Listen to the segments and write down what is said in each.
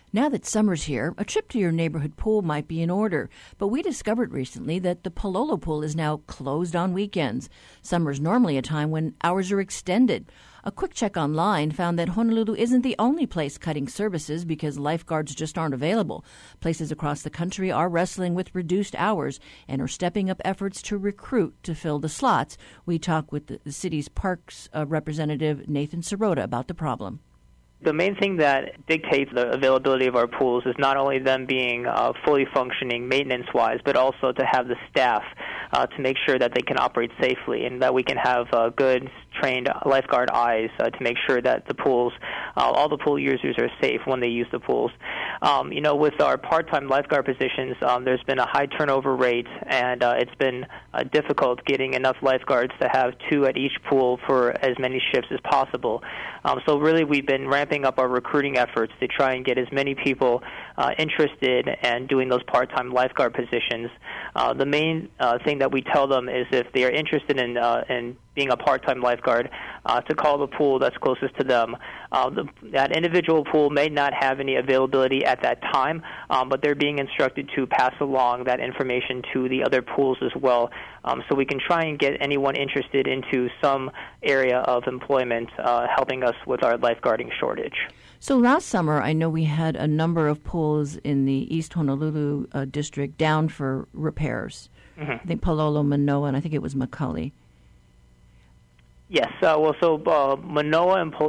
Now that summer's here, a trip to your neighborhood pool might be in order. But we discovered recently that the Pololo pool is now closed on weekends. Summer's normally a time when hours are extended. A quick check online found that Honolulu isn't the only place cutting services because lifeguards just aren't available. Places across the country are wrestling with reduced hours and are stepping up efforts to recruit to fill the slots. We talk with the city's parks representative Nathan Sirota about the problem. The main thing that dictates the availability of our pools is not only them being fully functioning maintenance-wise, but also to have the staff to make sure that they can operate safely and that we can have good, trained lifeguard eyes to make sure that the pools, all the pool users are safe when they use the pools. With our part-time lifeguard positions, there's been a high turnover rate, and it's been difficult getting enough lifeguards to have 2 at each pool for as many shifts as possible. So really we've been ramping up our recruiting efforts to try and get as many people interested in doing those part-time lifeguard positions. The main thing that we tell them is if they are interested in being a part-time lifeguard, to call the pool that's closest to them. That individual pool may not have any availability at that time, but they're being instructed to pass along that information to the other pools as well, so we can try and get anyone interested into some area of employment, helping us with our lifeguarding shortage. So last summer, I know we had a number of pools in the East Honolulu district down for repairs. Mm-hmm. I think Pololo, Manoa, and I think it was McCully. Yes, Manoa and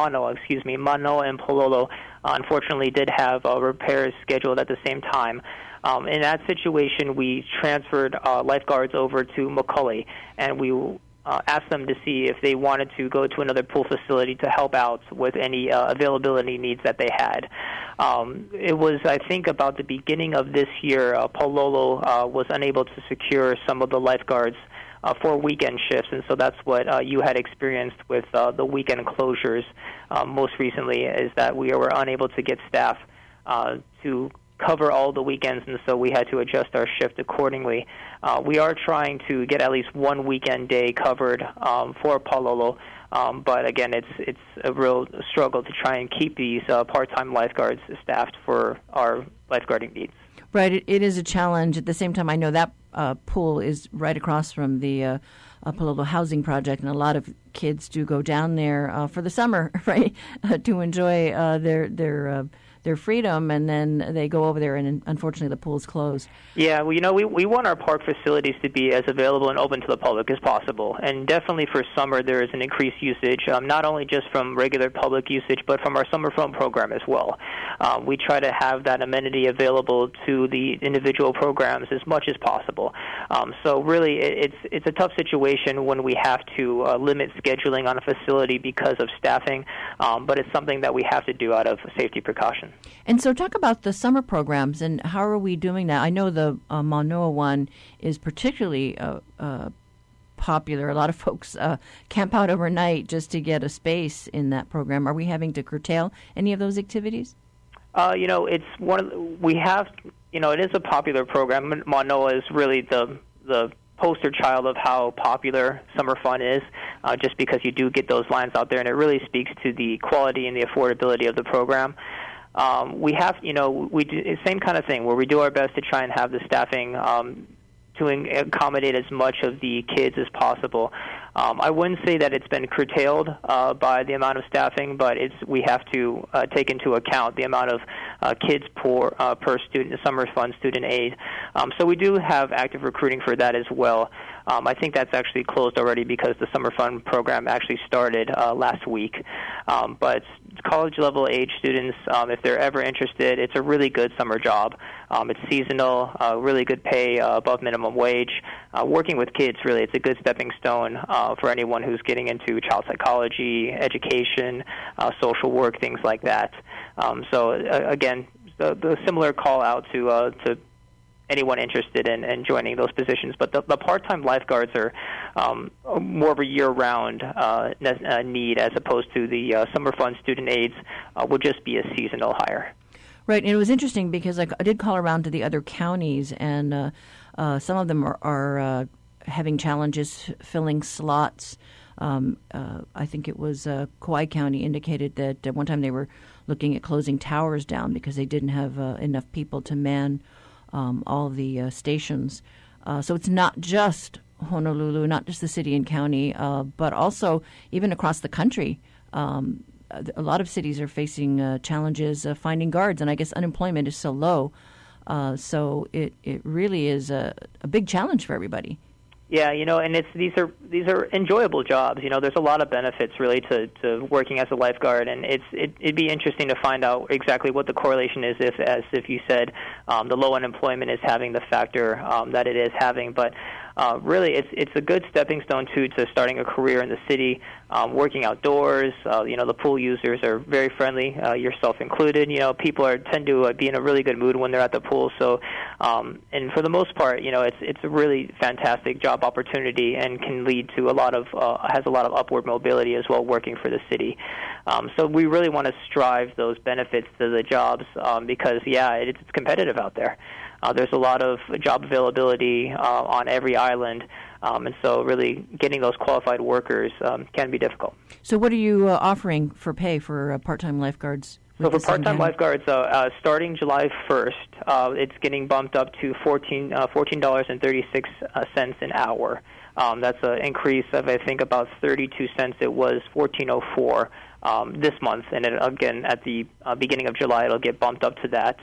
Pololo, unfortunately, did have repairs scheduled at the same time. In that situation, we transferred lifeguards over to McCully, and we asked them to see if they wanted to go to another pool facility to help out with any availability needs that they had. It was, I think, about the beginning of this year, Pololo was unable to secure some of the lifeguards for weekend shifts, and so that's what you had experienced with the weekend closures most recently, is that we were unable to get staff to cover all the weekends, and so we had to adjust our shift accordingly. We are trying to get at least one weekend day covered for Pololo, but again, it's a real struggle to try and keep these part-time lifeguards staffed for our lifeguarding needs. Right, it is a challenge. At the same time, I know that pool is right across from the Pololo Housing Project, and a lot of kids do go down there for the summer, right, to enjoy their freedom, and then they go over there, and unfortunately the pool's closed. Yeah, well, we want our park facilities to be as available and open to the public as possible, and definitely for summer there is an increased usage, not only just from regular public usage, but from our summer fun program as well. We try to have that amenity available to the individual programs as much as possible. So really, it's a tough situation when we have to limit scheduling on a facility because of staffing, but it's something that we have to do out of safety precaution. And so talk about the summer programs and how are we doing that? I know the Manoa one is particularly popular. A lot of folks camp out overnight just to get a space in that program. Are we having to curtail any of those activities? It's it is a popular program. Manoa is really the poster child of how popular summer fun is, just because you do get those lines out there, and it really speaks to the quality and the affordability of the program. We have, we do the same kind of thing where we do our best to try and have the staffing to accommodate as much of the kids as possible. I wouldn't say that it's been curtailed by the amount of staffing, but we have to take into account the amount of kids per student, summer fun student aid. So we do have active recruiting for that as well. I think that's actually closed already because the summer fun program actually started last week. But college-level age students, if they're ever interested, it's a really good summer job. It's seasonal, really good pay, above minimum wage. Working with kids, really, it's a good stepping stone for anyone who's getting into child psychology, education, social work, things like that. Again, the similar call out to anyone interested in joining those positions. But the part-time lifeguards are more of a year-round need, as opposed to the summer fun student aides would just be a seasonal hire. Right, and it was interesting because I did call around to the other counties, and some of them are having challenges filling slots. I think it was Kauai County indicated that at one time they were looking at closing towers down because they didn't have enough people to man all the stations. So it's not just Honolulu, not just the city and county, but also even across the country. A lot of cities are facing challenges finding guards, and I guess unemployment is so low. So it really is a big challenge for everybody. Yeah, and these are enjoyable jobs. There's a lot of benefits really to working as a lifeguard, and it'd be interesting to find out exactly what the correlation is if you said the low unemployment is having the factor that it is having, but. Really, it's a good stepping stone to starting a career in the city, working outdoors. The pool users are very friendly, yourself included. People tend to be in a really good mood when they're at the pool. So, and for the most part, it's a really fantastic job opportunity and can lead to has a lot of upward mobility as well, working for the city. So we really want to strive those benefits to the jobs because it's competitive out there. There's a lot of job availability on every island, and so really getting those qualified workers can be difficult. So what are you offering for pay for part-time lifeguards? So for part-time lifeguards, starting July 1st, it's getting bumped up to $14.36 an hour. That's an increase of, I think, about 32 cents. It was $14.04 this month, and again at the beginning of July, it'll get bumped up to that.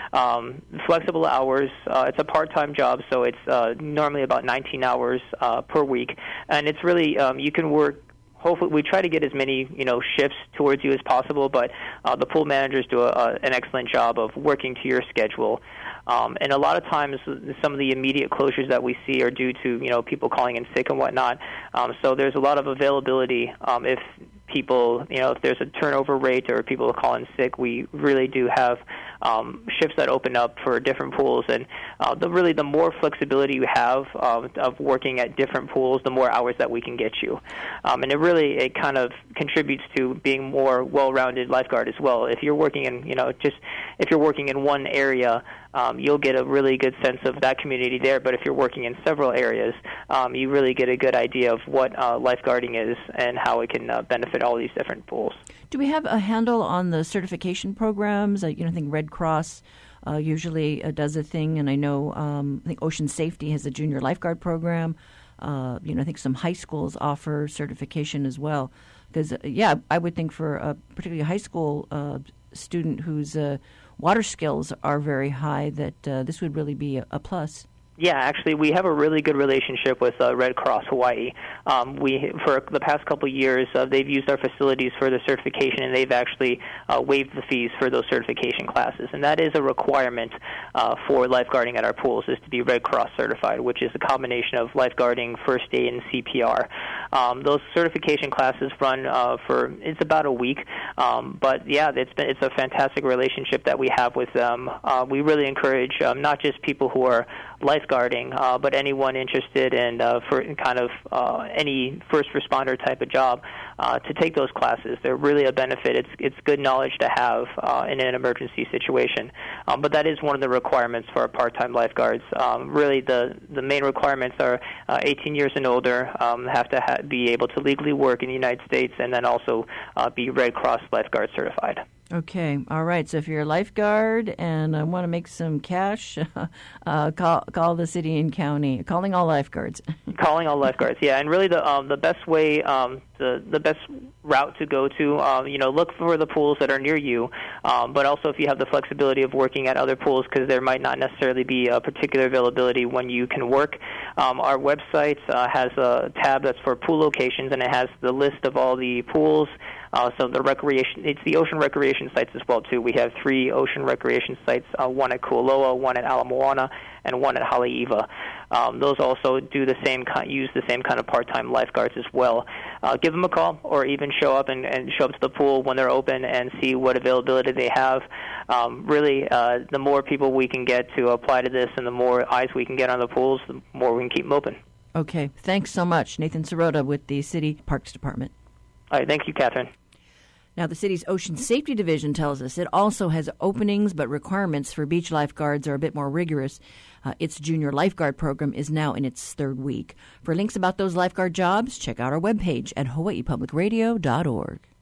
Flexible hours. It's a part-time job, so it's normally about 19 hours per week, and it's really you can work. Hopefully, we try to get as many shifts towards you as possible, but the pool managers do an excellent job of working to your schedule. And a lot of times, some of the immediate closures that we see are due to people calling in sick and whatnot. So there's a lot of availability if people, if there's a turnover rate or people call in sick, we really do have shifts that open up for different pools. And the more flexibility you have of working at different pools, the more hours that we can get you. And it kind of contributes to being more well-rounded lifeguard as well. If you're working in, if you're working in one area, you'll get a really good sense of that community there. But if you're working in several areas, you really get a good idea of what lifeguarding is and how it can benefit all these different pools. Do we have a handle on the certification programs? I think Red Cross usually does a thing, and I know I think Ocean Safety has a junior lifeguard program. I think some high schools offer certification as well. Because, I would think for particularly a high school student whose water skills are very high that this would really be a plus. Yeah, actually, we have a really good relationship with Red Cross Hawaii. For the past couple of years, they've used our facilities for the certification, and they've actually waived the fees for those certification classes. And that is a requirement for lifeguarding at our pools, is to be Red Cross certified, which is a combination of lifeguarding, first aid, and CPR. Those certification classes run it's about a week. But it's a fantastic relationship that we have with them. We really encourage not just people who are lifeguarding, but anyone interested in for kind of any first responder type of job to take those classes. They're really a benefit. It's good knowledge to have in an emergency situation. But that is one of the requirements for our part-time lifeguards. Really, the main requirements are 18 years and older, have to be able to legally work in the United States, and then also be Red Cross lifeguard certified. Okay. All right. So if you're a lifeguard and want to make some cash, call the city and county. Calling all lifeguards. Calling all lifeguards. Yeah. And really, the best way, the best route to go to, look for the pools that are near you. But also, if you have the flexibility of working at other pools, because there might not necessarily be a particular availability when you can work. Our website has a tab that's for pool locations, and it has the list of all the pools. So it's the ocean recreation sites as well, too. We have 3 ocean recreation sites, one at Kualoa, one at Ala Moana, and one at Haleiwa. Those also use the same kind of part-time lifeguards as well. Give them a call, or even show up and show up to the pool when they're open and see what availability they have. Really, the more people we can get to apply to this and the more eyes we can get on the pools, the more we can keep them open. Okay. Thanks so much. Nathan Sirota with the City Parks Department. All right. Thank you, Catherine. Now, the city's Ocean Safety Division tells us it also has openings, but requirements for beach lifeguards are a bit more rigorous. Its junior lifeguard program is now in its 3rd week. For links about those lifeguard jobs, check out our webpage at hawaiipublicradio.org.